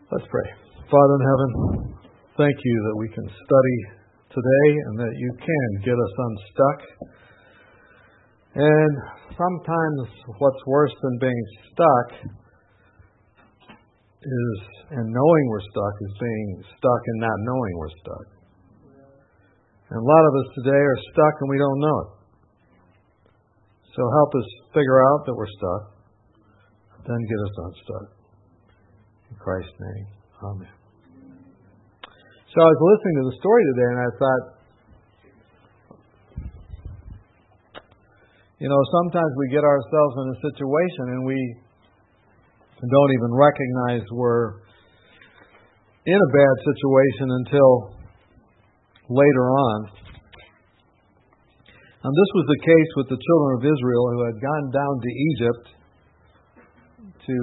Let's pray. Father in heaven, thank you that we can study today and that you can get us unstuck. And sometimes what's worse than being stuck is, and knowing we're stuck, is being stuck and not knowing we're stuck. And a lot of us today are stuck and we don't know it. So help us figure out that we're stuck, then get us unstuck. In Christ's name, amen. So I was listening to the story today and I thought, sometimes we get ourselves in a situation and we don't even recognize we're in a bad situation until later on. And this was the case with the children of Israel who had gone down to Egypt to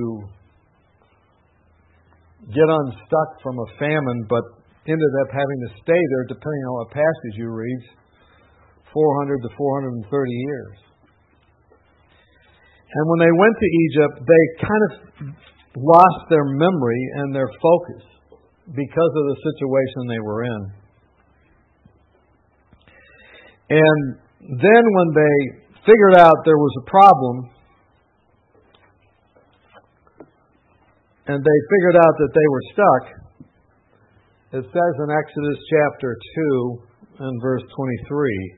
get unstuck from a famine, but ended up having to stay there, depending on what passage you read, 400 to 430 years. And when they went to Egypt, they kind of lost their memory and their focus because of the situation they were in. And then when they figured out there was a problem, and they figured out that they were stuck, it says in Exodus chapter 2 and verse 23,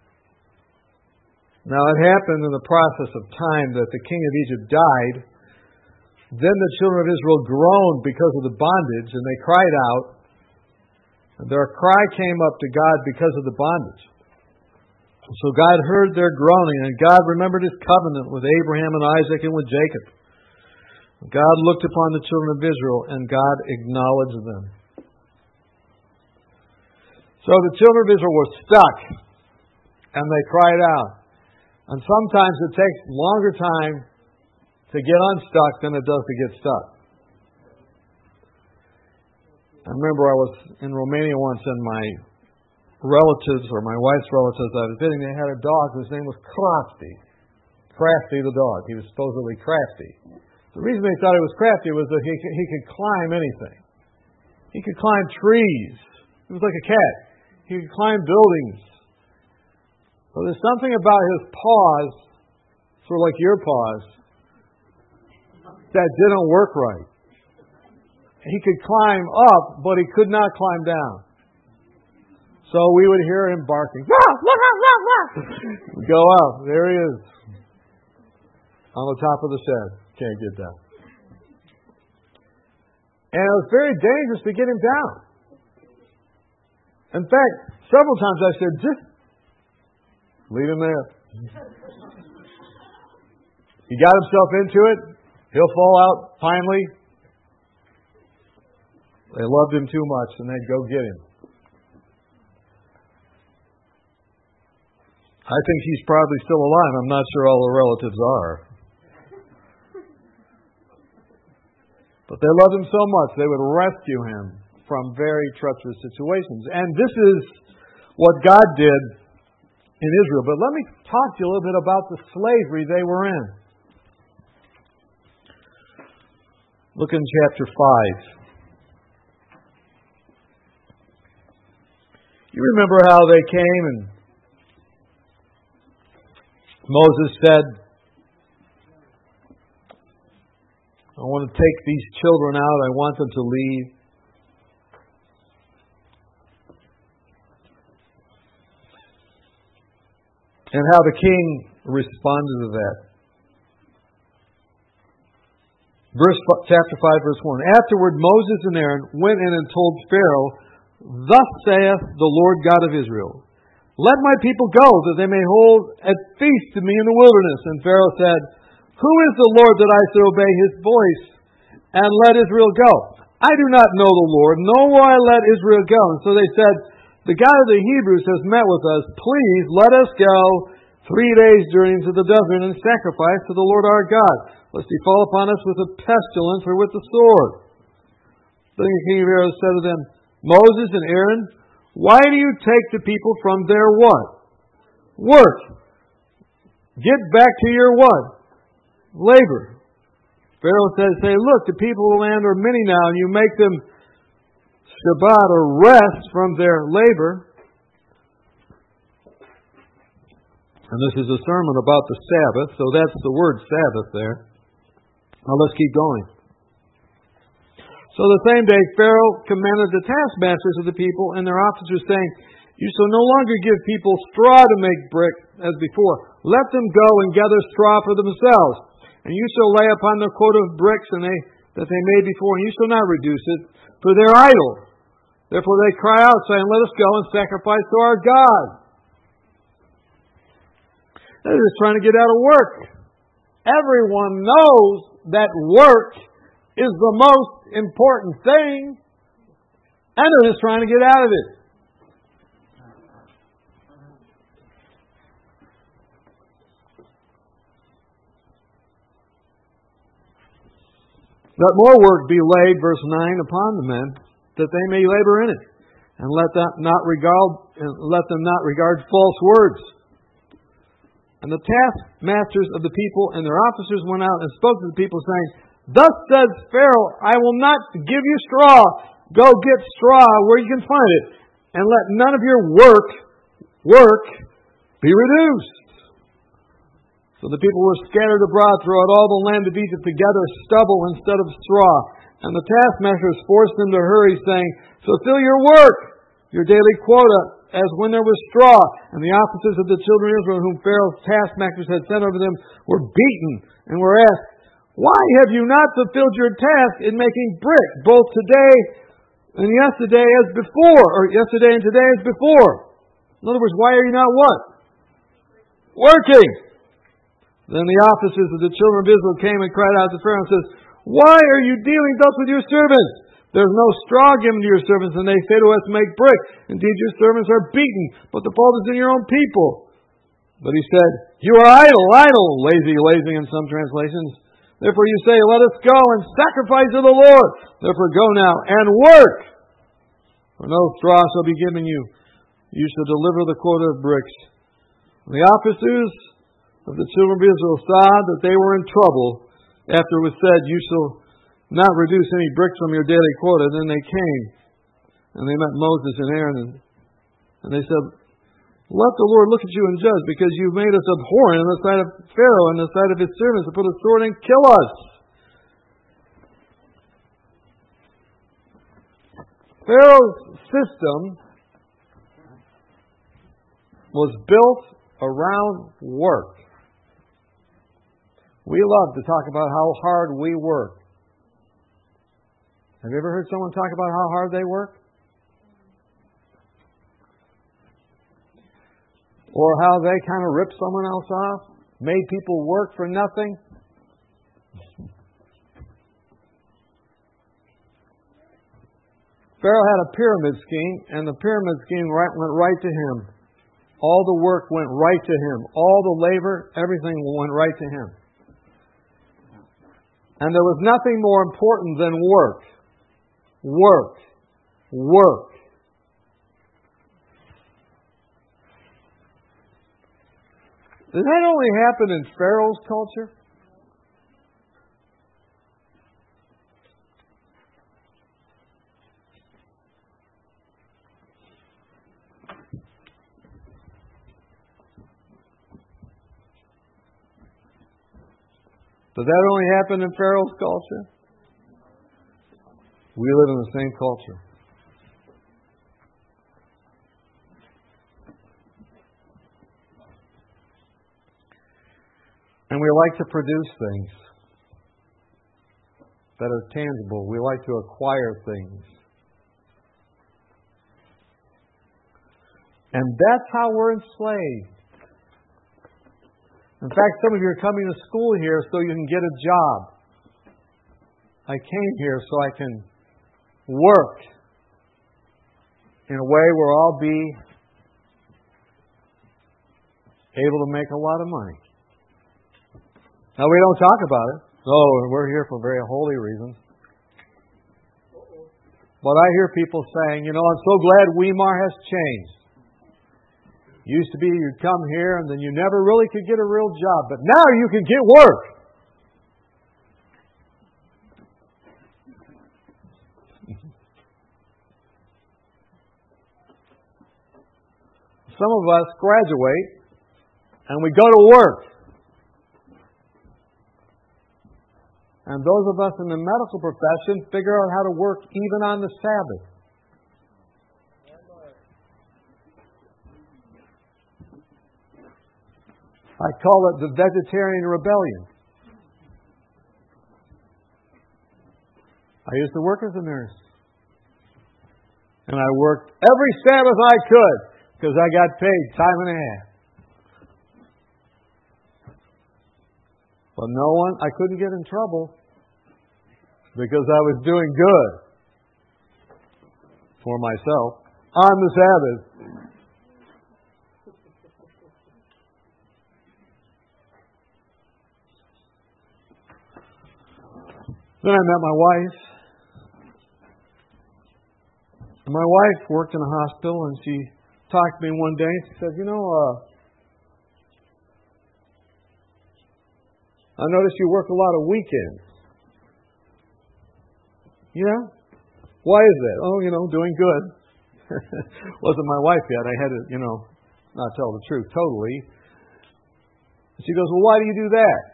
now it happened in the process of time that the king of Egypt died. Then the children of Israel groaned because of the bondage, and they cried out. And their cry came up to God because of the bondage. So God heard their groaning, and God remembered His covenant with Abraham and Isaac and with Jacob. God looked upon the children of Israel, and God acknowledged them. So the children of Israel were stuck, and they cried out. And sometimes it takes longer time to get unstuck than it does to get stuck. I remember I was in Romania once, and my relatives, or my wife's relatives I was visiting, they had a dog whose name was Crafty. Crafty the dog. He was supposedly crafty. The reason they thought he was crafty was that he could climb anything. He could climb trees. He was like a cat. He could climb buildings. But there's something about his paws, sort of like your paws, that didn't work right. He could climb up, but he could not climb down. So we would hear him barking. We'd go up. There he is. On the top of the shed. Can't get down. And it was very dangerous to get him down. In fact, several times I said, just leave him there. He got himself into it. He'll fall out finally. They loved him too much and they'd go get him. I think he's probably still alive. I'm not sure all the relatives are. But they loved him so much, they would rescue him from very treacherous situations. And this is what God did in Israel. But let me talk to you a little bit about the slavery they were in. Look in chapter 5. You remember how they came and Moses said, I want to take these children out. I want them to leave. And how the king responded to that. Chapter 5, verse 1. Afterward, Moses and Aaron went in and told Pharaoh, Thus saith the Lord God of Israel, Let my people go, that they may hold a feast to me in the wilderness. And Pharaoh said, Who is the Lord that I should obey His voice and let Israel go? I do not know the Lord, nor will I let Israel go. And so they said, The God of the Hebrews has met with us. Please let us go 3 days' journey into the desert and sacrifice to the Lord our God, lest He fall upon us with a pestilence or with the sword. Then the king of Pharaoh said to them, Moses and Aaron, why do you take the people from their what? Work. Get back to your what? Labor. Pharaoh says, say, look, the people of the land are many now, and you make them Shabbat or rest from their labor. And this is a sermon about the Sabbath, so that's the word Sabbath there. Now let's keep going. So the same day Pharaoh commanded the taskmasters of the people and their officers, saying, you shall no longer give people straw to make brick as before. Let them go and gather straw for themselves. And you shall lay upon their quota of bricks that they made before, and you shall not reduce it, for they're idle. Therefore they cry out, saying, let us go and sacrifice to our God. They're just trying to get out of work. Everyone knows that work is the most important thing, and they're just trying to get out of it. Let more work be laid, verse 9, upon the men, that they may labor in it, and let them not regard false words. And the taskmasters of the people and their officers went out and spoke to the people, saying, thus says Pharaoh, I will not give you straw. Go get straw where you can find it, and let none of your work be reduced. So the people were scattered abroad throughout all the land of Egypt to gather stubble instead of straw. And the taskmasters forced them to hurry, saying, fulfill your work, your daily quota, as when there was straw. And the officers of the children of Israel, whom Pharaoh's taskmasters had sent over them, were beaten and were asked, why have you not fulfilled your task in making brick, both today and yesterday as before, or yesterday and today as before? In other words, why are you not what? Working. Then the officers of the children of Israel came and cried out to Pharaoh and says, why are you dealing thus with your servants? There is no straw given to your servants, and they say to us, make brick. Indeed, your servants are beaten, but the fault is in your own people. But he said, you are idle, lazy in some translations. Therefore you say, let us go and sacrifice to the Lord. Therefore go now and work. For no straw shall be given you. You shall deliver the quota of bricks. And the officers of the children of Israel saw that they were in trouble after it was said, you shall not reduce any bricks from your daily quota. Then they came and they met Moses and Aaron and they said, let the Lord look at you and judge, because you've made us abhorrent in the sight of Pharaoh and in the sight of his servants to put a sword and kill us. Pharaoh's system was built around work. We love to talk about how hard we work. Have you ever heard someone talk about how hard they work? Or how they kind of ripped someone else off, made people work for nothing? Pharaoh had a pyramid scheme, and the pyramid scheme went right to him. All the work went right to him. All the labor, everything went right to him. And there was nothing more important than work. Work. Work. Did that only happen in Pharaoh's culture? Did that only happen in Pharaoh's culture? We live in the same culture. And we like to produce things that are tangible. We like to acquire things. And that's how we're enslaved. In fact, some of you are coming to school here so you can get a job. I came here so I can work in a way where I'll be able to make a lot of money. Now, we don't talk about it. Oh, we're here for very holy reasons. But I hear people saying, I'm so glad Weimar has changed. Used to be you'd come here and then you never really could get a real job. But now you can get work. some of us graduate and we go to work. And those of us in the medical profession figure out how to work even on the Sabbath. I call it the vegetarian rebellion. I used to work as a nurse. And I worked every Sabbath I could because I got paid time and a half. But I couldn't get in trouble because I was doing good for myself on the Sabbath. Then I met my wife. And my wife worked in a hospital, and she talked to me one day, and she said, I noticed you work a lot of weekends. Yeah? Why is that? Oh, doing good. Wasn't my wife yet. I had to, not tell the truth totally. She goes, well, why do you do that?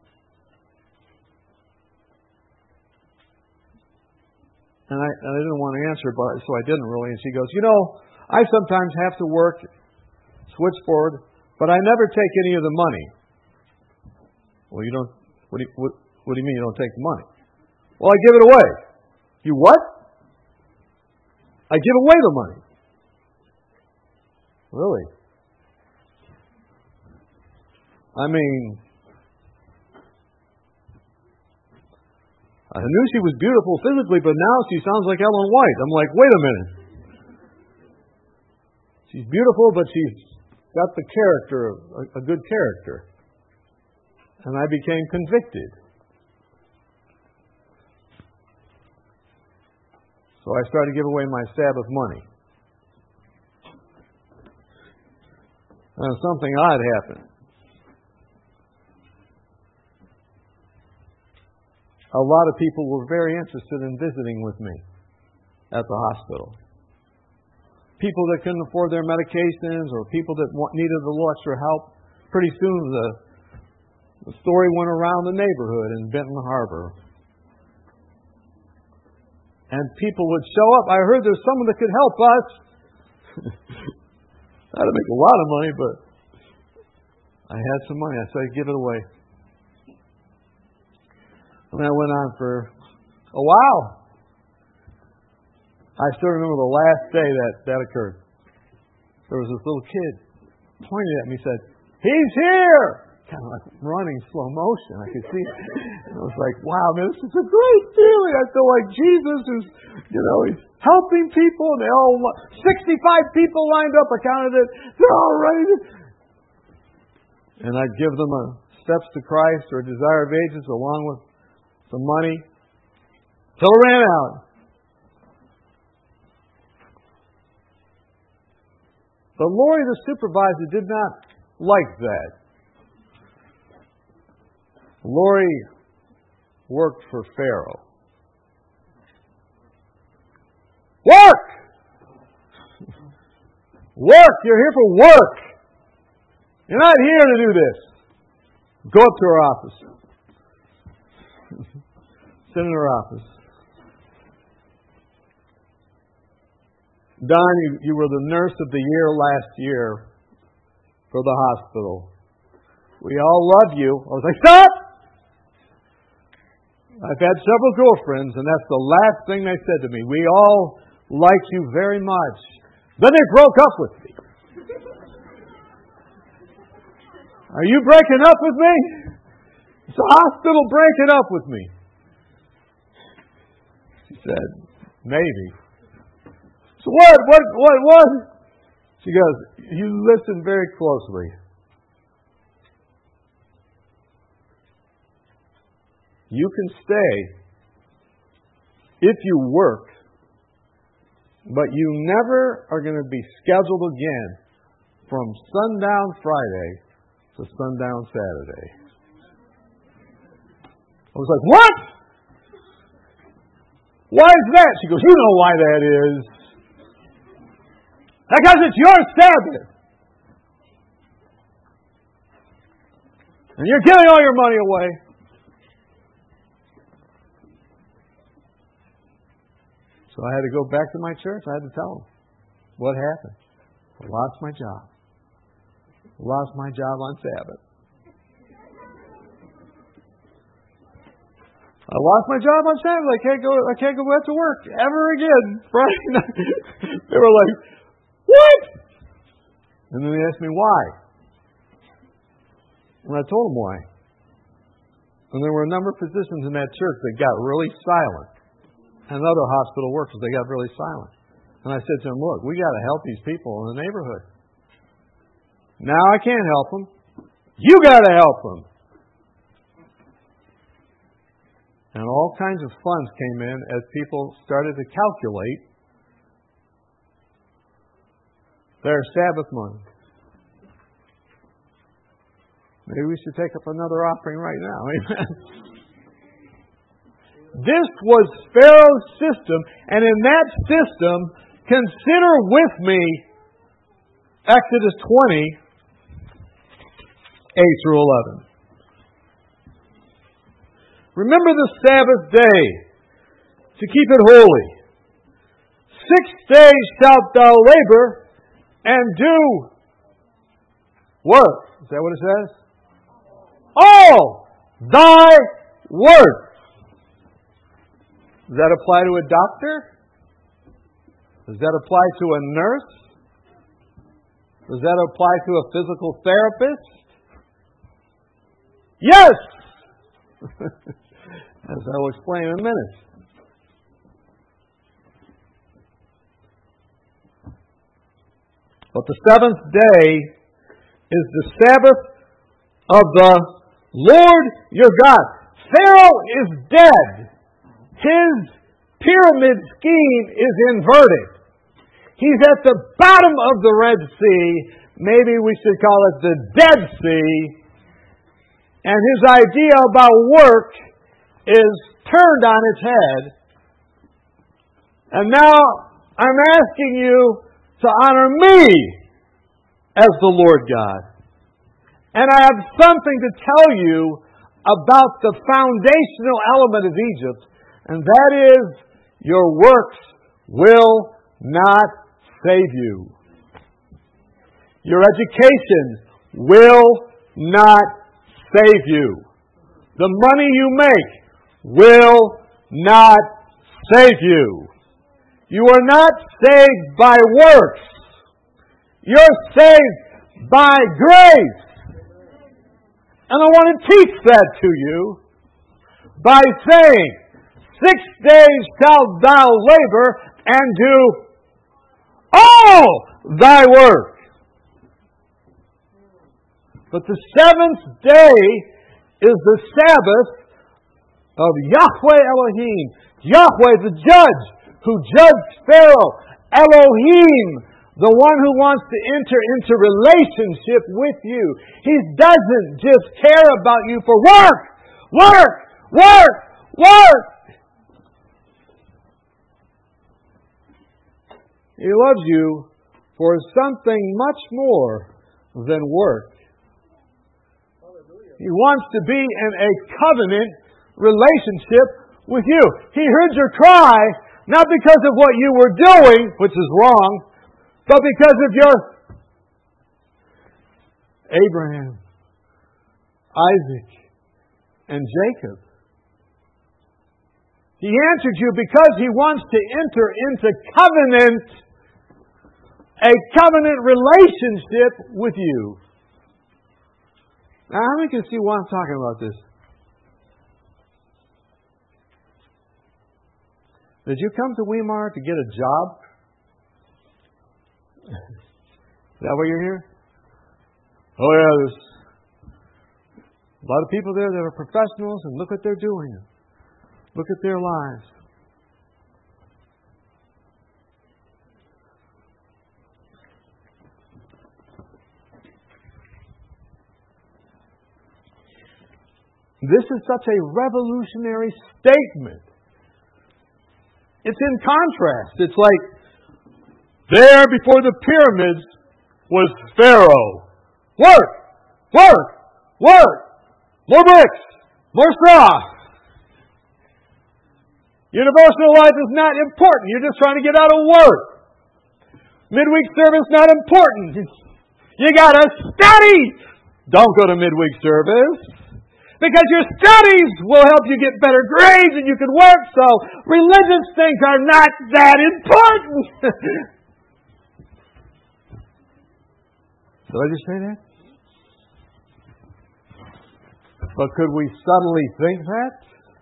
And I didn't want to answer, so I didn't really. And she goes, I sometimes have to work switchboard, but I never take any of the money. Well, you don't. What do you mean you don't take the money? Well, I give it away. You what? I give away the money. Really? I knew she was beautiful physically, but now she sounds like Ellen White. I'm like, wait a minute. She's beautiful, but she's got the character, a good character. And I became convicted. So I started to give away my Sabbath money. And something odd happened. A lot of people were very interested in visiting with me at the hospital. People that couldn't afford their medications or people that needed a little extra help. Pretty soon the story went around the neighborhood in Benton Harbor. And people would show up. I heard there's someone that could help us. That'd make a lot of money, but I had some money. I said, give it away. And that went on for a while. I still remember the last day that occurred. There was this little kid pointed at me and said, he's here! Kind of like running slow motion. I could see it. And I was like, wow, man, this is a great feeling. I feel like Jesus is, he's helping people. And they all, 65 people lined up. I counted it. They're all ready to... And I'd give them a Steps to Christ or Desire of Ages along with some money till it ran out. But Lori, the supervisor, did not like that. Lori worked for Pharaoh. Work! Work! You're here for work! You're not here to do this. Go up to her office. Sit in her office. Don, you were the nurse of the year last year for the hospital. We all love you. I was like, stop! I've had several girlfriends, and that's the last thing they said to me. We all like you very much. Then they broke up with me. Are you breaking up with me? Is the hospital breaking up with me? She said, maybe. So what? She goes, you listen very closely. You can stay if you work, but you never are going to be scheduled again from sundown Friday to sundown Saturday. I was like, what? Why is that? She goes, you know why that is. Because it's your Sabbath. And you're giving all your money away. So I had to go back to my church. I had to tell them what happened. I lost my job. Lost my job on Sabbath. I lost my job on Sabbath. I can't go back to work ever again. Friday night. They were like, what? And then they asked me why. And I told them why. And there were a number of physicians in that church that got really silent. And other hospital workers, they got really silent. And I said to them, look, we got to help these people in the neighborhood. Now I can't help them. You got to help them. And all kinds of funds came in as people started to calculate their Sabbath money. Maybe we should take up another offering right now. Amen. This was Pharaoh's system, and in that system, consider with me Exodus 20, 8 through 11. Remember the Sabbath day to keep it holy. 6 days shalt thou labor and do work. Is that what it says? All thy work. Does that apply to a doctor? Does that apply to a nurse? Does that apply to a physical therapist? Yes! As I will explain in a minute. But the seventh day is the Sabbath of the Lord your God. Pharaoh is dead. His pyramid scheme is inverted. He's at the bottom of the Red Sea. Maybe we should call it the Dead Sea. And his idea about work is turned on its head. And now I'm asking you to honor me as the Lord God. And I have something to tell you about the foundational element of Egypt, and that is your works will not save you. Your education will not save you. The money you make will not save you. You are not saved by works. You're saved by grace. And I want to teach that to you by saying, 6 days shalt thou labor and do all thy work. But the seventh day is the Sabbath of Yahweh Elohim. Yahweh, the judge who judged Pharaoh. Elohim, the one who wants to enter into relationship with you. He doesn't just care about you for work, work, work, work. He loves you for something much more than work. He wants to be in a covenant relationship with you. He heard your cry, not because of what you were doing, which is wrong, but because of your Abraham, Isaac, and Jacob. He answered you because He wants to enter into a covenant relationship with you. Now, how many can see why I'm talking about this? Did you come to Weimar to get a job? Is that why you're here? Oh yeah, there's a lot of people there that are professionals, and look what they're doing. Look at their lives. This is such a revolutionary statement. It's in contrast. It's like, there before the pyramids was Pharaoh. Work! Work! Work! More bricks! More straw! Your devotional life is not important. You're just trying to get out of work. Midweek service not important. You got to study. Don't go to midweek service. Because your studies will help you get better grades and you can work. So religious things are not that important. Did I just say that? But could we subtly think that?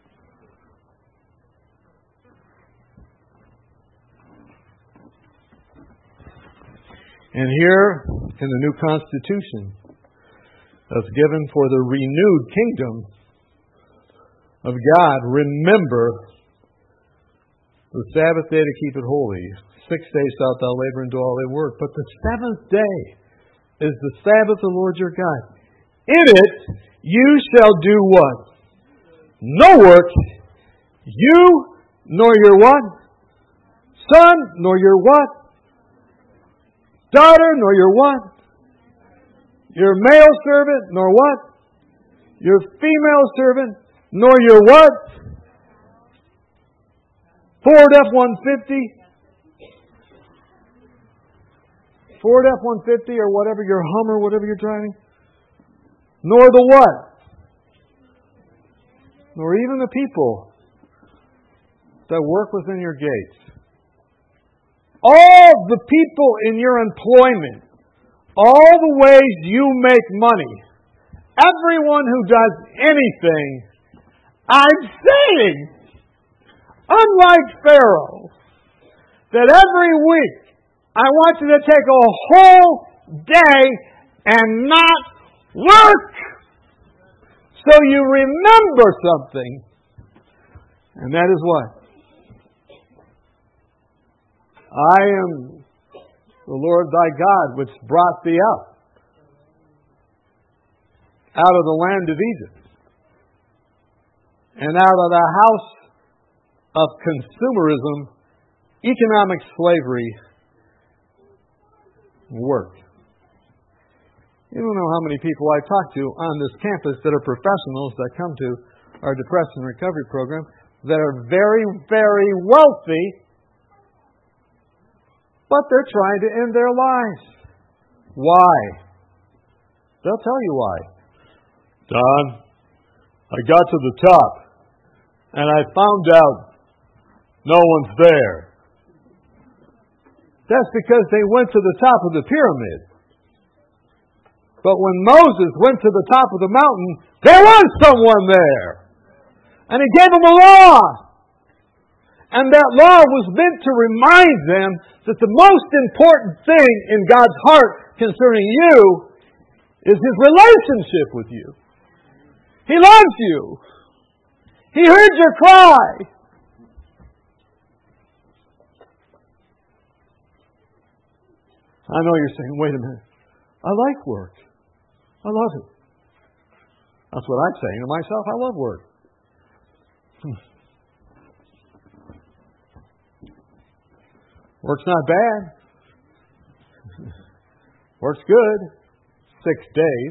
And here in the new Constitution that's given for the renewed kingdom of God, remember the Sabbath day to keep it holy. 6 days shalt thou labor and do all thy work. But the seventh day is the Sabbath of the Lord your God. In it you shall do what? No work. You nor your what? Son nor your what? Daughter, nor your what? Your male servant, nor what? Your female servant, nor your what? Ford F-150. Ford F-150 or whatever, your Hummer, whatever you're driving. Nor the what? Nor even the people that work within your gates. All the people in your employment, all the ways you make money, everyone who does anything, I'm saying, unlike Pharaoh, that every week I want you to take a whole day and not work so you remember something. And that is what? I am the Lord thy God, which brought thee out of the land of Egypt, and out of the house of consumerism, economic slavery, work. You don't know how many people I talk to on this campus that are professionals that come to our depression recovery program that are very, very wealthy, but they're trying to end their lives. Why? They'll tell you why. Don, I got to the top and I found out no one's there. That's because they went to the top of the pyramid. But when Moses went to the top of the mountain, there was someone there. And he gave them a law. And that law was meant to remind them that the most important thing in God's heart concerning you is His relationship with you. He loves you. He heard your cry. I know you're saying, wait a minute. I like work. I love it. That's what I'm saying to myself. I love work. Work's not bad. Work's good. 6 days.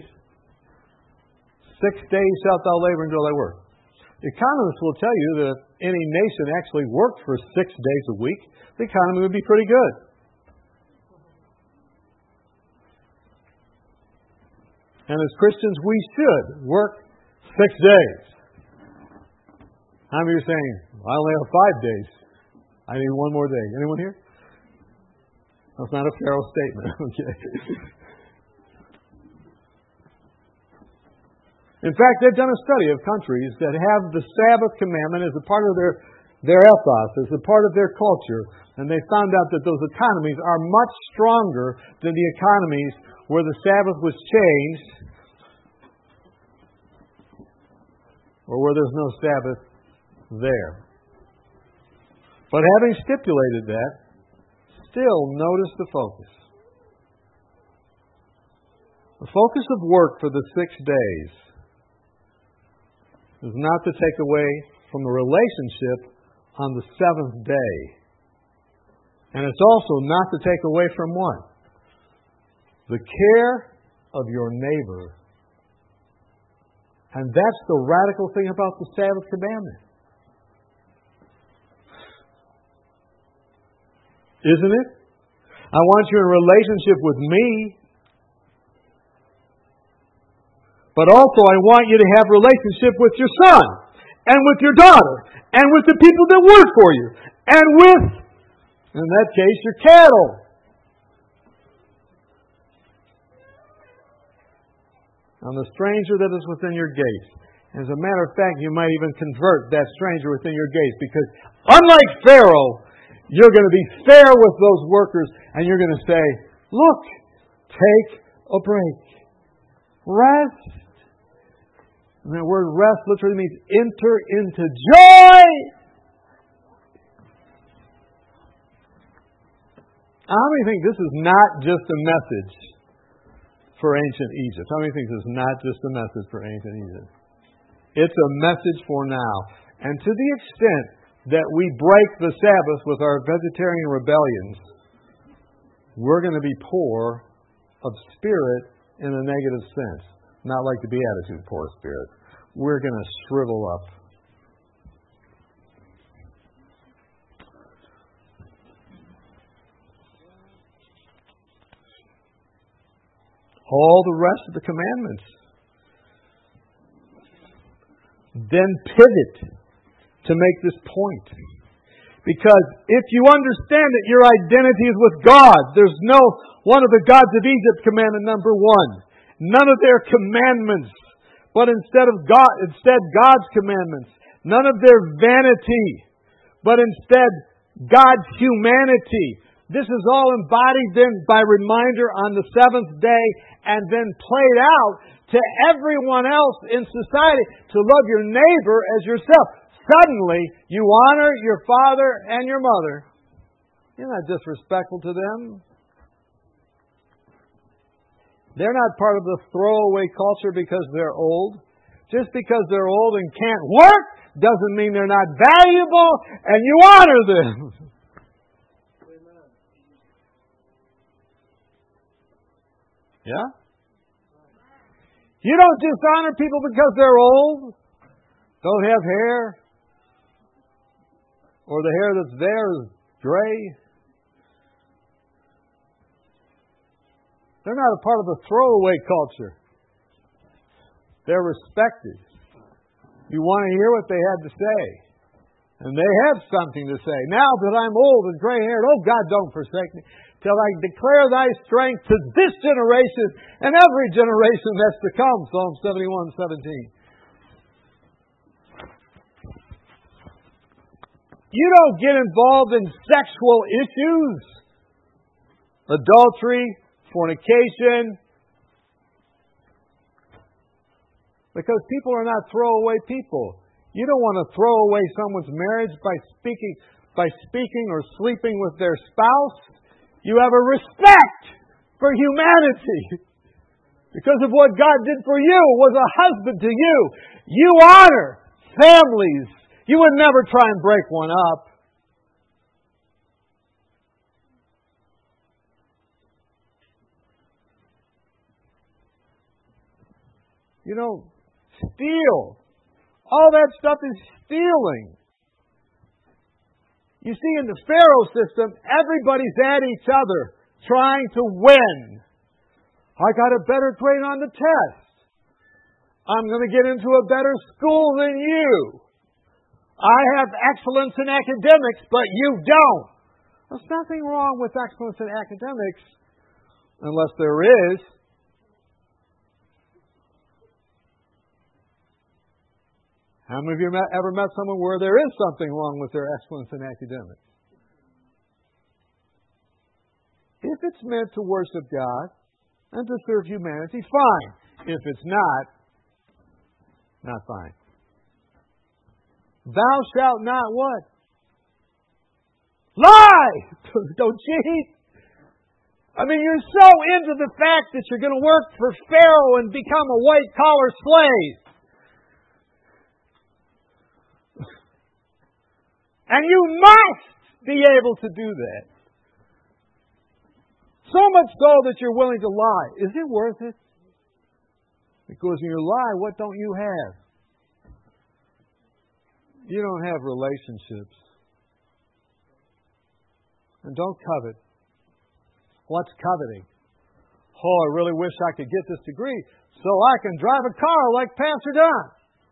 6 days shalt thou labor and do thy work. Economists will tell you that if any nation actually worked for 6 days a week, the economy would be pretty good. And as Christians, we should work 6 days. How many of you are saying, I only have 5 days. I need one more day. Anyone here? That's not a Pharaoh statement. Okay. In fact, they've done a study of countries that have the Sabbath commandment as a part of their ethos, as a part of their culture. And they found out that those economies are much stronger than the economies where the Sabbath was changed or where there's no Sabbath there. But having stipulated that, still notice the focus. The focus of work for the 6 days is not to take away from the relationship on the seventh day. And it's also not to take away from what? The care of your neighbor And that's the radical thing about the Sabbath commandment. Isn't it? I want you in relationship with me. But also I want you to have relationship with your son, and with your daughter, and with the people that work for you, and with, in that case, your cattle. And the stranger that is within your gates. As a matter of fact, you might even convert that stranger within your gates, because unlike Pharaoh, you're going to be fair with those workers, and you're going to say, look, take a break. Rest. And the word rest literally means enter into joy. How many think this is not just a message for ancient Egypt? How many think this is not just a message for ancient Egypt? It's a message for now. And to the extent that we break the Sabbath with our vegetarian rebellions, we're going to be poor of spirit in a negative sense. Not like the Beatitude, poor of spirit. We're going to shrivel up. All the rest of the commandments. Then pivot to make this point. Because if you understand that your identity is with God, there's no one of the gods of Egypt commandment number 1. None of their commandments, but instead God's commandments. None of their vanity, but instead God's humanity. This is all embodied then by reminder on the seventh day, and then played out to everyone else in society to love your neighbor as yourself. Suddenly, you honor your father and your mother. You're not disrespectful to them. They're not part of the throwaway culture because they're old. Just because they're old and can't work doesn't mean they're not valuable, and you honor them. Yeah? You don't dishonor people because they're old, don't have hair, or the hair that's there is gray. They're not a part of the throwaway culture. They're respected. You want to hear what they had to say. And they have something to say. Now that I'm old and gray-haired, oh God, don't forsake me, till I declare thy strength to this generation and every generation that's to come. Psalm 71:17. You don't get involved in sexual issues. Adultery, fornication. Because people are not throwaway people. You don't want to throw away someone's marriage by speaking or sleeping with their spouse. You have a respect for humanity. Because of what God did for you, was a husband to you. You honor families. You would never try and break one up. You don't steal. All that stuff is stealing. You see, in the Pharaoh system, everybody's at each other, trying to win. I got a better grade on the test. I'm going to get into a better school than you. I have excellence in academics, but you don't. There's nothing wrong with excellence in academics, unless there is. How many of you ever met someone where there is something wrong with their excellence in academics? If it's meant to worship God and to serve humanity, fine. If it's not fine. Thou shalt not what? Lie! Don't cheat! I mean, you're so into the fact that you're going to work for Pharaoh and become a white-collar slave. And you must be able to do that. So much so that you're willing to lie. Is it worth it? Because when you lie, what don't you have? You don't have relationships. And don't covet. What's coveting? Oh, I really wish I could get this degree so I can drive a car like Pastor Don.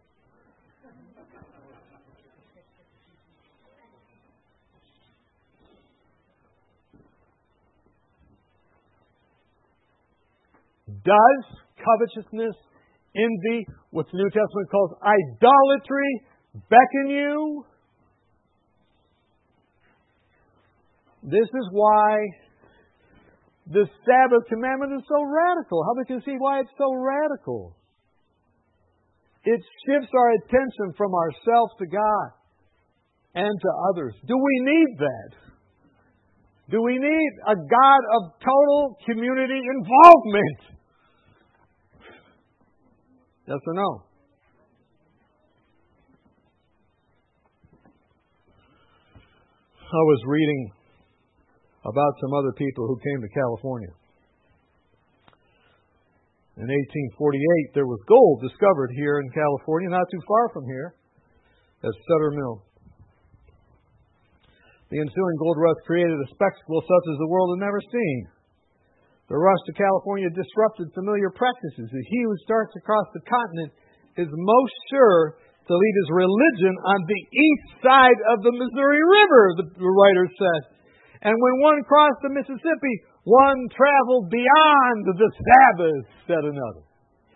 Does covetousness, envy, what the New Testament calls idolatry, beckon you? This is why the Sabbath commandment is so radical. How we can see why it's so radical? It shifts our attention from ourselves to God and to others. Do we need that? Do we need a God of total community involvement? Yes or no? I was reading about some other people who came to California. In 1848, there was gold discovered here in California, not too far from here, at Sutter Mill. The ensuing gold rush created a spectacle such as the world had never seen. The rush to California disrupted familiar practices. He who starts across the continent is most sure to lead his religion on the east side of the Missouri River, the writer said. And when one crossed the Mississippi, one traveled beyond the Sabbath, said another.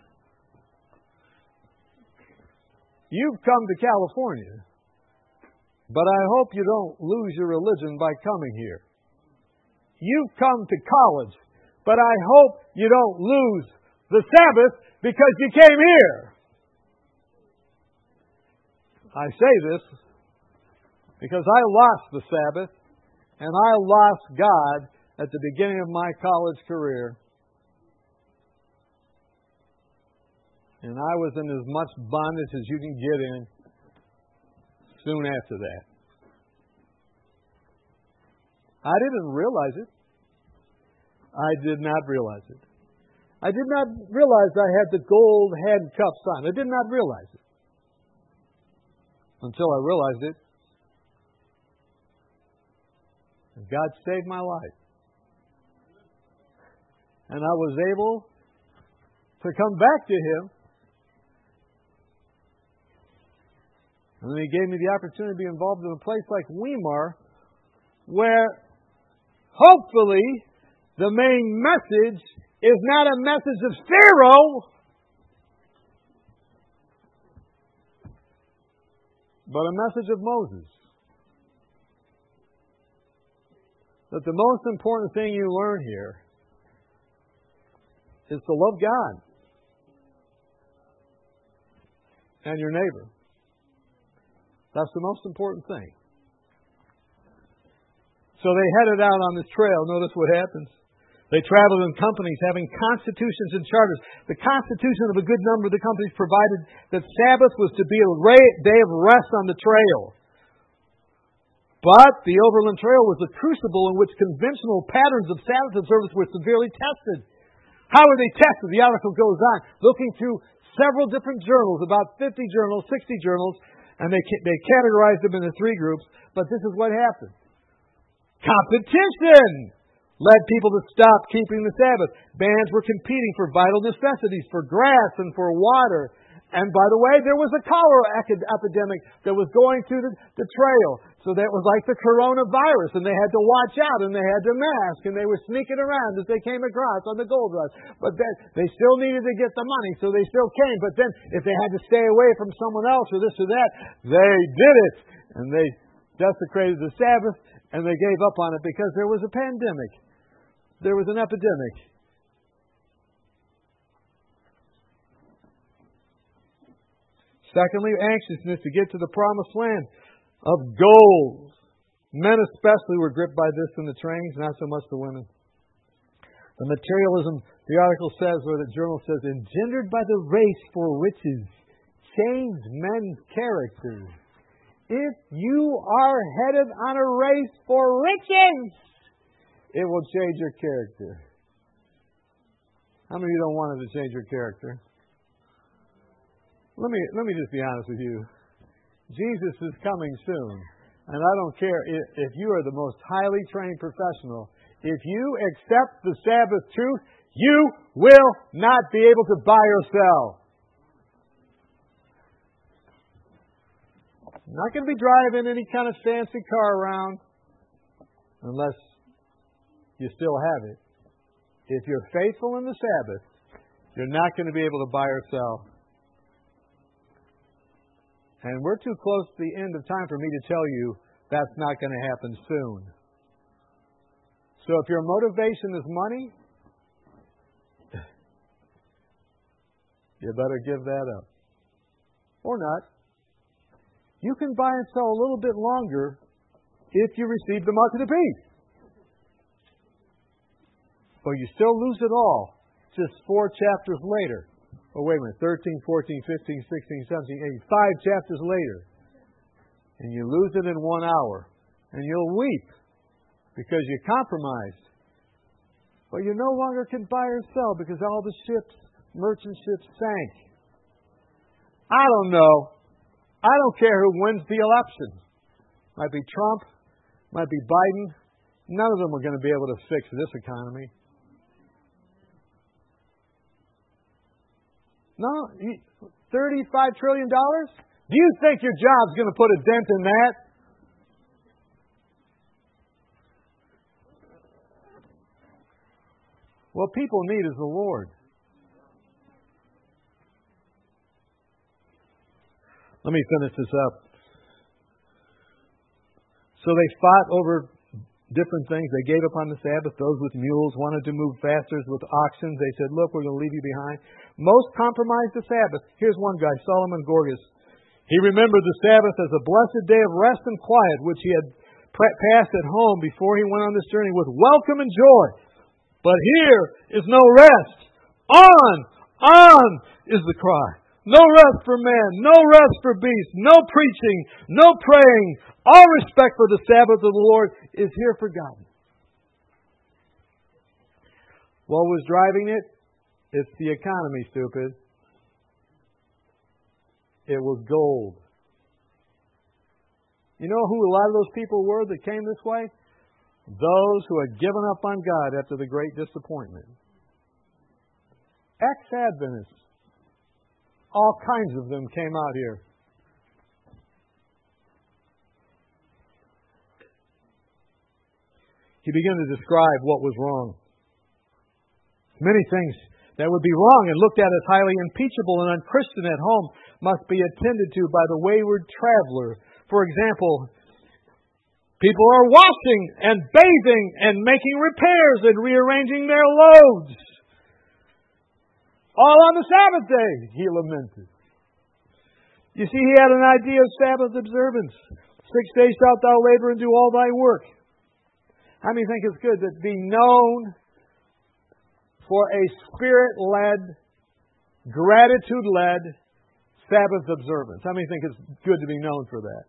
You've come to California, but I hope you don't lose your religion by coming here. You've come to college, but I hope you don't lose the Sabbath because you came here. I say this because I lost the Sabbath and I lost God at the beginning of my college career. And I was in as much bondage as you can get in soon after that. I didn't realize it. I did not realize it. I did not realize I had the gold handcuffs on. I did not realize it. Until I realized it. And God saved my life. And I was able to come back to Him. And then He gave me the opportunity to be involved in a place like Weimar, where hopefully the main message is not a message of Pharaoh, but a message of Moses. That the most important thing you learn here is to love God and your neighbor. That's the most important thing. So they headed out on this trail. Notice what happens. They traveled in companies having constitutions and charters. The constitution of a good number of the companies provided that Sabbath was to be a day of rest on the trail. But the Overland Trail was a crucible in which conventional patterns of Sabbath observance were severely tested. How were they tested? The article goes on, looking through several different journals, about 50 journals, 60 journals, and they categorized them into three groups. But this is what happened. Competition led people to stop keeping the Sabbath. Bands were competing for vital necessities, for grass and for water. And by the way, there was a cholera epidemic that was going through the trail. So that was like the coronavirus, and they had to watch out, and they had to mask, and they were sneaking around as they came across on the gold rush. But then they still needed to get the money, so they still came. But then if they had to stay away from someone else or this or that, they did it. And they desecrated the Sabbath, and they gave up on it because there was a pandemic. There was an epidemic. Secondly, anxiousness to get to the promised land of gold. Men especially were gripped by this in the trains, not so much the women. The materialism, the article says, or the journal says, engendered by the race for riches, change men's character. If you are headed on a race for riches, it will change your character. How many of you don't want it to change your character? let me just be honest with you. Jesus is coming soon. And I don't care if you are the most highly trained professional. If you accept the Sabbath truth, you will not be able to buy or sell. You're not going to be driving any kind of fancy car around unless you still have it. If you're faithful in the Sabbath, you're not going to be able to buy or sell. And we're too close to the end of time for me to tell you that's not going to happen soon. So if your motivation is money, you better give that up. Or not. You can buy and sell a little bit longer if you receive the mark of the beast. But you still lose it all just 4 chapters later. Oh, wait a minute. 13, 14, 15, 16, 17, 18. 5 chapters later. And you lose it in 1 hour. And you'll weep because you compromised. But you no longer can buy or sell because all the ships, merchant ships, sank. I don't know. I don't care who wins the election. Might be Trump. Might be Biden. None of them are going to be able to fix this economy. No, $35 trillion? Do you think your job's going to put a dent in that? What people need is the Lord. Let me finish this up. So they fought over different things. They gave up on the Sabbath. Those with mules wanted to move faster. With oxen, they said, look, we're going to leave you behind. Most compromised the Sabbath. Here's one guy, Solomon Gorgas. He remembered the Sabbath as a blessed day of rest and quiet, which he had passed at home before he went on this journey with welcome and joy. But here is no rest. On is the cry. No rest for man, no rest for beast, no preaching, no praying. All respect for the Sabbath of the Lord is here forgotten. What was driving it? It's the economy, stupid. It was gold. You know who a lot of those people were that came this way? Those who had given up on God after the great disappointment. Ex-Adventists. All kinds of them came out here. He began to describe what was wrong. Many things that would be wrong and looked at as highly impeachable and unchristian at home must be attended to by the wayward traveler. For example, people are washing and bathing and making repairs and rearranging their loads. All on the Sabbath day, he lamented. You see, he had an idea of Sabbath observance. 6 days shalt thou labor and do all thy work. How many think it's good to be known for a Spirit-led, gratitude-led Sabbath observance? How many think it's good to be known for that?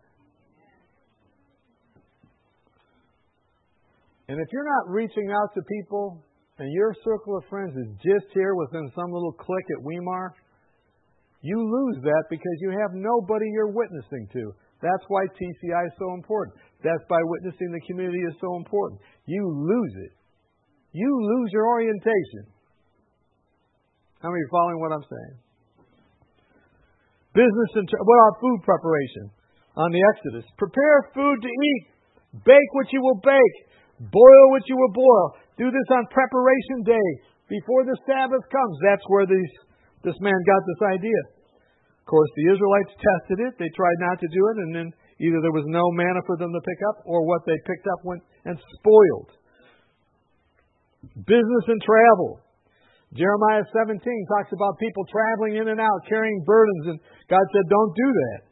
And if you're not reaching out to people and your circle of friends is just here within some little clique at Weimar, you lose that because you have nobody you're witnessing to. That's why TCI is so important. That's why witnessing the community is so important. You lose it. You lose your orientation. How many are following what I'm saying? Business and what about food preparation on the Exodus? Prepare food to eat. Bake what you will bake. Boil what you will boil. Do this on preparation day before the Sabbath comes. That's where this man got this idea. Of course, the Israelites tested it. They tried not to do it, and then either there was no manna for them to pick up, or what they picked up went and spoiled. Business and travel. Jeremiah 17 talks about people traveling in and out, carrying burdens, and God said, don't do that.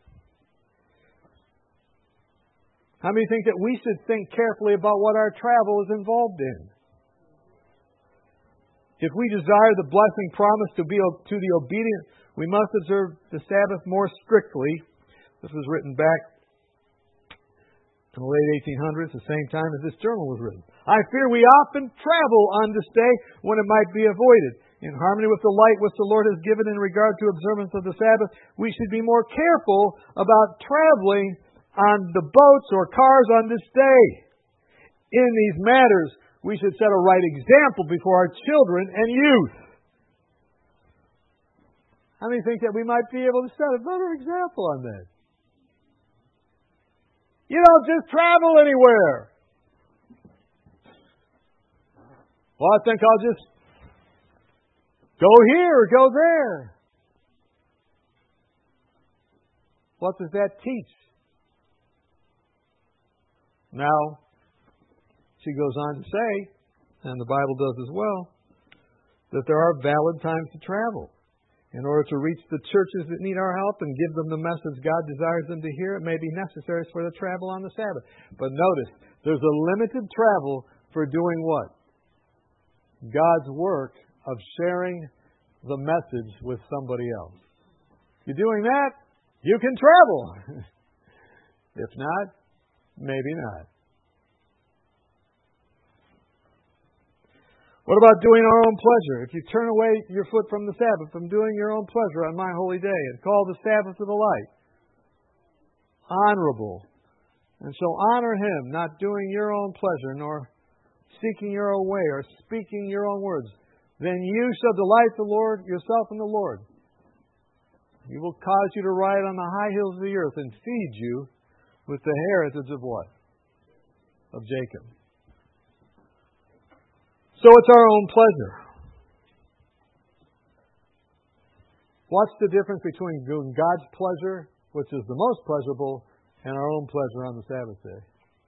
How many think that we should think carefully about what our travel is involved in? If we desire the blessing promised to the obedient, we must observe the Sabbath more strictly. This was written back in the late 1800s, the same time as this journal was written. I fear we often travel on this day when it might be avoided. in harmony with the light which the Lord has given in regard to observance of the Sabbath, we should be more careful about traveling on the boats or cars on this day. In these matters, we should set a right example before our children and youth. How many think that we might be able to set a better example on that? You don't just travel anywhere. Well, I think I'll just go here or go there. What does that teach? Now, she goes on to say, and the Bible does as well, that there are valid times to travel. In order to reach the churches that need our help and give them the message God desires them to hear, it may be necessary for the travel on the Sabbath. But notice, there's a limited travel for doing what? God's work of sharing the message with somebody else. If you're doing that, you can travel. If not, maybe not. What about doing our own pleasure? If you turn away your foot from the Sabbath, from doing your own pleasure on my holy day, and call the Sabbath of the light honorable, and shall honor Him, not doing your own pleasure, nor seeking your own way, or speaking your own words, then you shall delight the Lord yourself in the Lord. He will cause you to ride on the high hills of the earth and feed you with the heritage of what? Of Jacob. So it's our own pleasure. What's the difference between doing God's pleasure, which is the most pleasurable, and our own pleasure on the Sabbath day?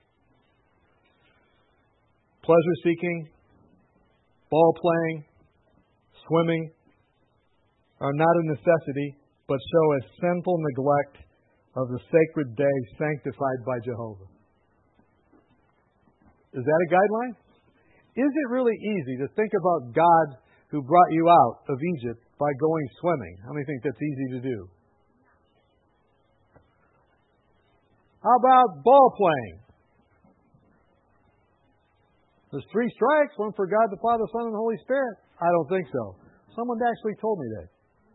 Pleasure seeking, ball playing, swimming are not a necessity, but show a sinful neglect of the sacred day sanctified by Jehovah. Is that a guideline? Is it really easy to think about God who brought you out of Egypt by going swimming? How many think that's easy to do? How about ball playing? There's 3 strikes, one for God the Father, Son, and the Holy Spirit. I don't think so. Someone actually told me that.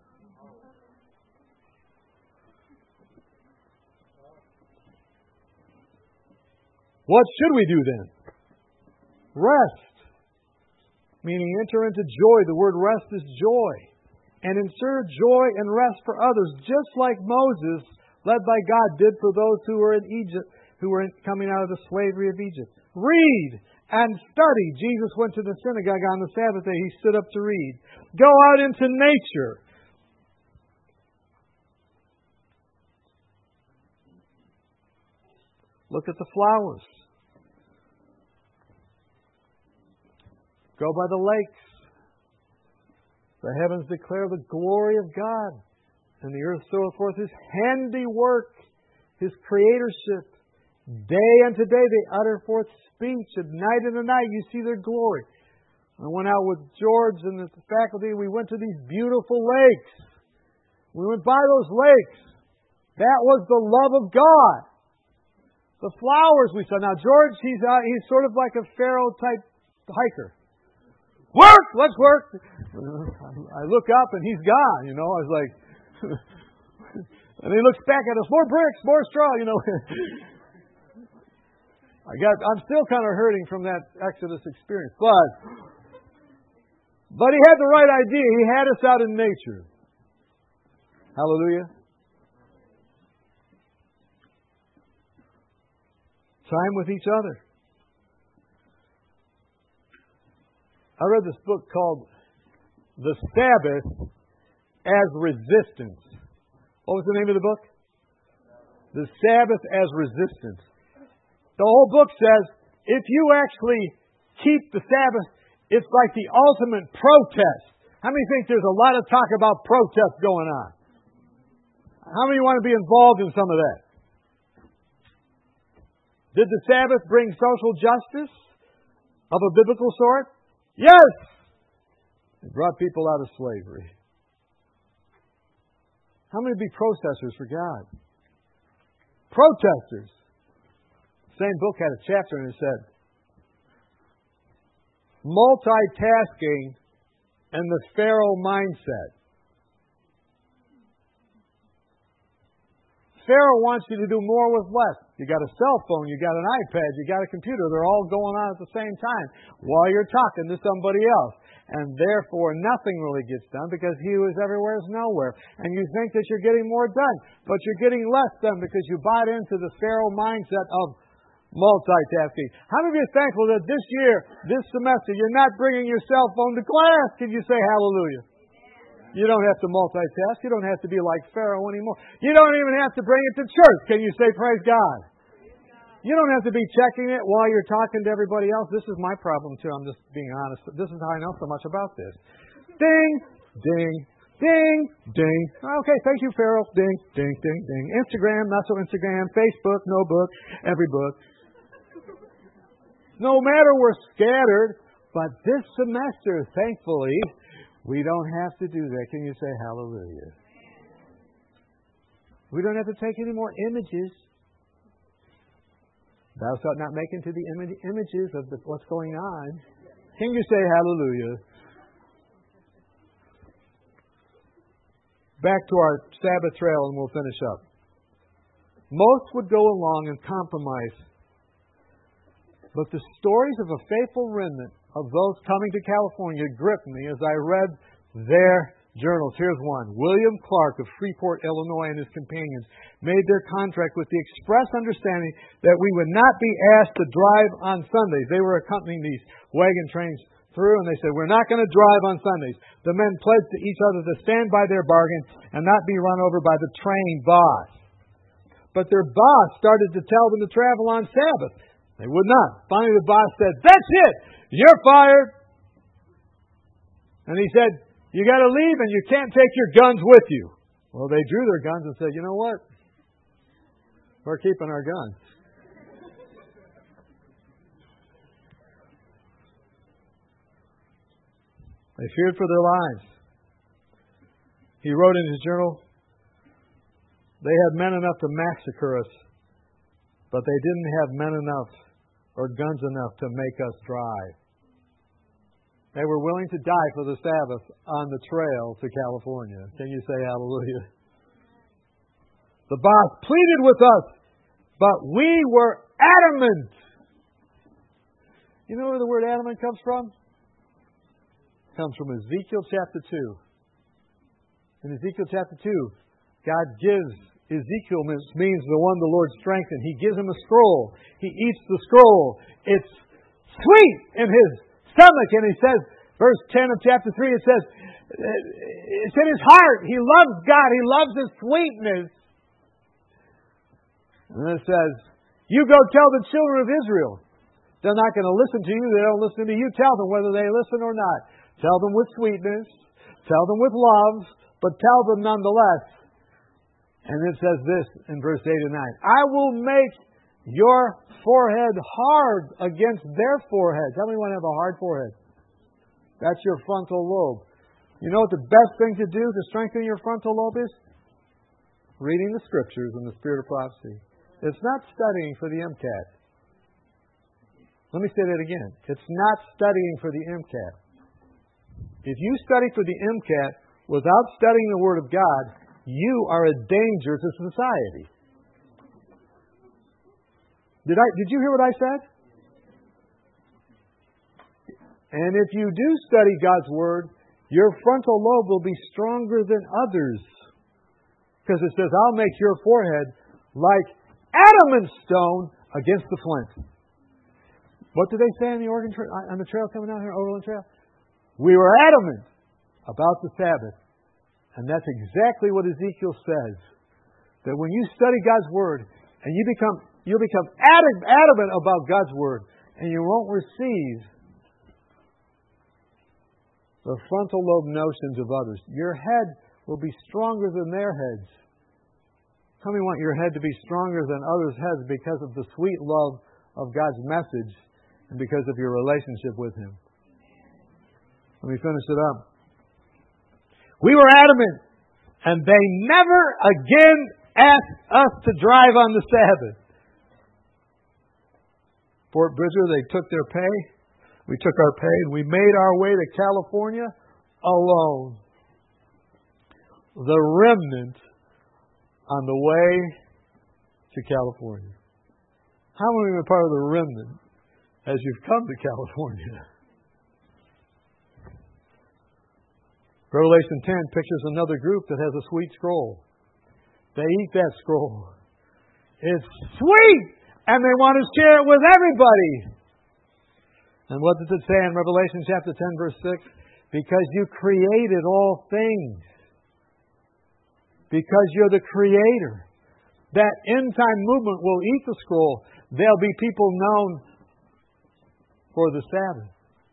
What should we do then? Rest. Meaning enter into joy. The word rest is joy. And insert joy and rest for others, just like Moses, led by God, did for those who were in Egypt, who were coming out of the slavery of Egypt. Read and study. Jesus went to the synagogue on the Sabbath day. He stood up to read. Go out into nature. Look at the flowers. Go by the lakes. The heavens declare the glory of God, and the earth showeth forth His handiwork, His creatorship. Day unto day they utter forth speech, and night unto night you see their glory. I went out with George and the faculty, and we went to these beautiful lakes. We went by those lakes. That was the love of God. The flowers we saw. Now George, he's sort of like a Pharaoh type hiker. Work! Let's work! I look up and he's gone, I was like, and he looks back at us, more bricks, more straw, I'm still kind of hurting from that Exodus experience. But he had the right idea. He had us out in nature. Hallelujah. Time with each other. I read this book called The Sabbath as Resistance. What was the name of the book? The Sabbath as Resistance. The whole book says, if you actually keep the Sabbath, it's like the ultimate protest. How many think there's a lot of talk about protest going on? How many want to be involved in some of that? Did the Sabbath bring social justice of a biblical sort? Yes! It brought people out of slavery. How many be protesters for God? Protesters. The same book had a chapter and it said, multitasking and the Pharaoh mindset. Pharaoh wants you to do more with less. You got a cell phone, you got an iPad, you got a computer. They're all going on at the same time while you're talking to somebody else. And therefore, nothing really gets done because he who is everywhere is nowhere. And you think that you're getting more done, but you're getting less done because you bought into the Pharaoh mindset of multitasking. How many of you are thankful that this year, this semester, you're not bringing your cell phone to class? Can you say hallelujah? You don't have to multitask. You don't have to be like Pharaoh anymore. You don't even have to bring it to church. Can you say praise God? You don't have to be checking it while you're talking to everybody else. This is my problem too. I'm just being honest. This is how I know so much about this. Ding, ding, ding, ding. Okay, thank you, Pharaoh. Ding, ding, ding, ding. Instagram, not so Instagram. Facebook, no book. Every book. No matter we're scattered, but this semester, thankfully, we don't have to do that. Can you say hallelujah? We don't have to take any more images. Thou shalt not make into the images of what's going on. Can you say hallelujah? Back to our Sabbath trail and we'll finish up. Most would go along and compromise. But the stories of a faithful remnant of those coming to California gripped me as I read their journals. Here's one. William Clark of Freeport, Illinois, and his companions made their contract with the express understanding that we would not be asked to drive on Sundays. They were accompanying these wagon trains through, and they said, we're not going to drive on Sundays. The men pledged to each other to stand by their bargain and not be run over by the train boss. But their boss started to tell them to travel on Sabbath. They would not. Finally, the boss said, that's it! You're fired! And he said, you got to leave and you can't take your guns with you. Well, they drew their guns and said, you know what? We're keeping our guns. They feared for their lives. He wrote in his journal, they had men enough to massacre us, but they didn't have men enough or guns enough to make us drive. They were willing to die for the Sabbath on the trail to California. Can you say hallelujah? The boss pleaded with us, but we were adamant. You know where the word adamant comes from? It comes from Ezekiel chapter 2. In Ezekiel chapter 2, God gives Ezekiel, means the one the Lord strengthened. He gives him a scroll. He eats the scroll. It's sweet in his stomach. And he says, verse 10 of chapter 3, it says, it's in his heart. He loves God. He loves his sweetness. And then it says, you go tell the children of Israel. They're not going to listen to you. They don't listen to you. Tell them whether they listen or not. Tell them with sweetness. Tell them with love. But tell them nonetheless. And it says this in verse 8 and 9. I will make your forehead hard against their foreheads. How many want to have a hard forehead? That's your frontal lobe. You know what the best thing to do to strengthen your frontal lobe is? Reading the Scriptures and the Spirit of prophecy. It's not studying for the MCAT. Let me say that again. It's not studying for the MCAT. If you study for the MCAT without studying the Word of God, you are a danger to society. Did you hear what I said? And if you do study God's Word, your frontal lobe will be stronger than others. Because it says, I'll make your forehead like adamant stone against the flint. What did they say on the trail coming out here, Overland Trail? We were adamant about the Sabbath. And that's exactly what Ezekiel says. That when you study God's Word and you'll become adamant about God's Word, and you won't receive the frontal lobe notions of others. Your head will be stronger than their heads. How many want your head to be stronger than others' heads because of the sweet love of God's message and because of your relationship with Him? Let me finish it up. We were adamant, and they never again asked us to drive on the Sabbath. Fort Bridger, they took their pay. We took our pay, and we made our way to California alone. The remnant on the way to California. How many are part of the remnant as you've come to California? Revelation 10 pictures another group that has a sweet scroll. They eat that scroll. It's sweet! And they want to share it with everybody. And what does it say in Revelation chapter 10, verse 6? Because you created all things. Because you're the creator. That end-time movement will eat the scroll. There'll be people known for the Sabbath.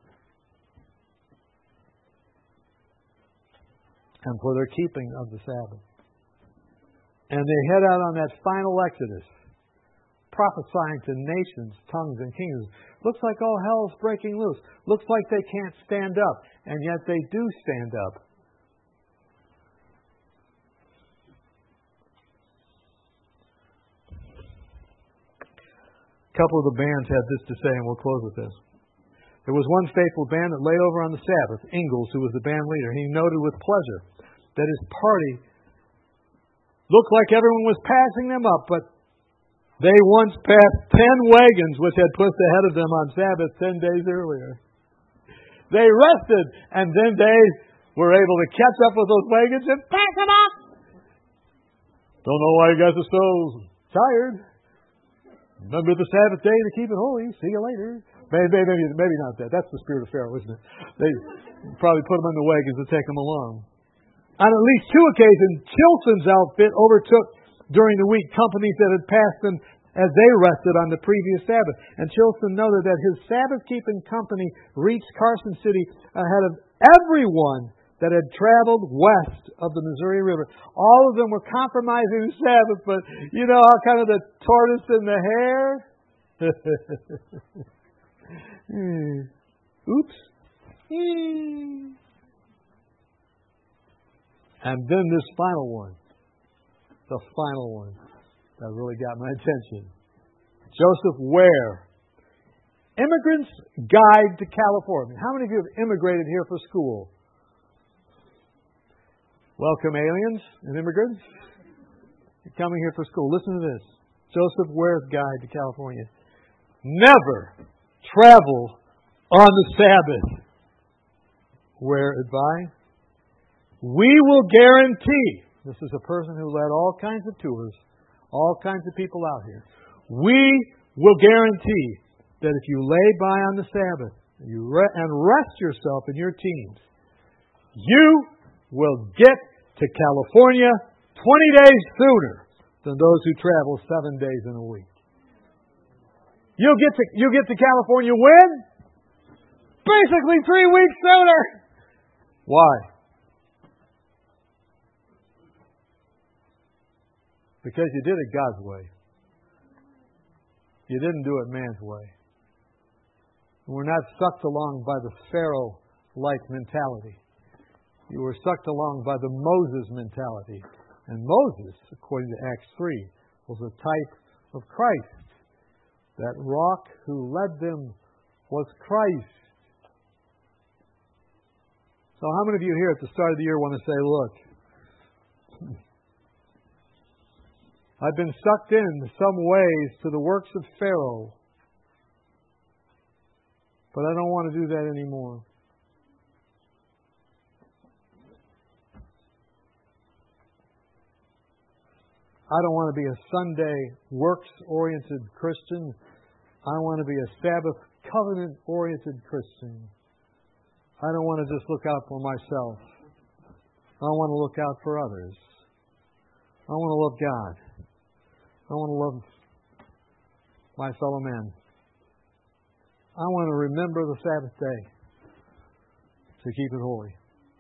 And for their keeping of the Sabbath. And they head out on that final exodus, prophesying to nations, tongues, and kingdoms. Looks like all hell's breaking loose. Looks like they can't stand up, and yet they do stand up. A couple of the bands had this to say, and we'll close with this. There was one faithful band that laid over on the Sabbath, Ingalls, who was the band leader. He noted with pleasure that his party looked like everyone was passing them up, but they once passed 10 wagons which had pushed ahead of them on Sabbath 10 days earlier. They rested, and then they were able to catch up with those wagons and pass them up. Don't know why you guys are so tired. Remember the Sabbath day to keep it holy. See you later. Maybe not that. That's the spirit of Pharaoh, isn't it? They probably put them in the wagons to take them along. On at least 2 occasions, Chilson's outfit overtook during the week companies that had passed them as they rested on the previous Sabbath. And Chilson noted that his Sabbath-keeping company reached Carson City ahead of everyone that had traveled west of the Missouri River. All of them were compromising the Sabbath, but you know how kind of the tortoise and the hare? Oops. And then this final one. The final one that really got my attention. Joseph Ware. Immigrant's Guide to California. How many of you have immigrated here for school? Welcome, aliens and immigrants. You're coming here for school. Listen to this. Joseph Ware's Guide to California. Never travel on the Sabbath. Ware advised. We will guarantee, this is a person who led all kinds of tours, all kinds of people out here. We will guarantee that if you lay by on the Sabbath and rest yourself in your teens, you will get to California 20 days sooner than those who travel 7 days in a week. You'll get to California when? Basically 3 weeks sooner. Why? Because you did it God's way. You didn't do it man's way. We're not sucked along by the Pharaoh-like mentality. You were sucked along by the Moses mentality. And Moses, according to Acts 3, was a type of Christ. That rock who led them was Christ. So how many of you here at the start of the year want to say, look, I've been sucked in some ways to the works of Pharaoh, but I don't want to do that anymore. I don't want to be a Sunday works-oriented Christian. I want to be a Sabbath covenant-oriented Christian. I don't want to just look out for myself. I want to look out for others. I want to love God. I want to love my fellow men. I want to remember the Sabbath day to keep it holy.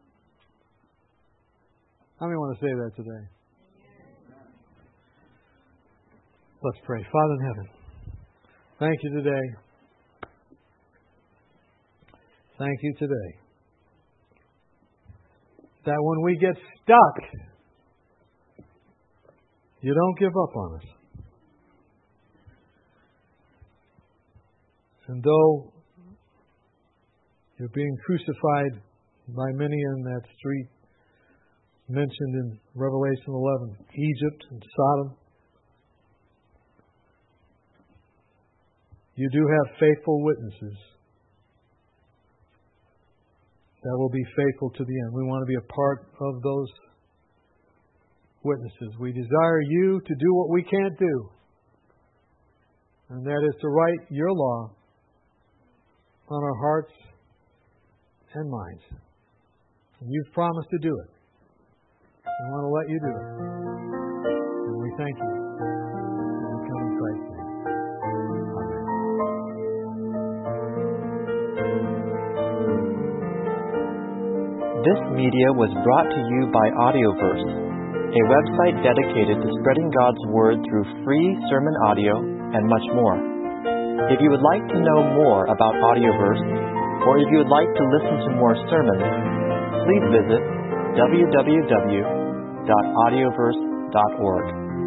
How many want to say that today? Let's pray. Father in heaven, thank you today. Thank you today that when we get stuck, you don't give up on us. And though you're being crucified by many in that street mentioned in Revelation 11, Egypt and Sodom. You do have faithful witnesses that will be faithful to the end. We want to be a part of those witnesses. We desire you to do what we can't do, and that is to write your law on our hearts and minds. And you've promised to do it. We want to let you do it. And we thank you. And we come in Christ's name. Amen. This media was brought to you by Audioverse, a website dedicated to spreading God's Word through free sermon audio and much more. If you would like to know more about Audioverse, or if you would like to listen to more sermons, please visit www.audioverse.org.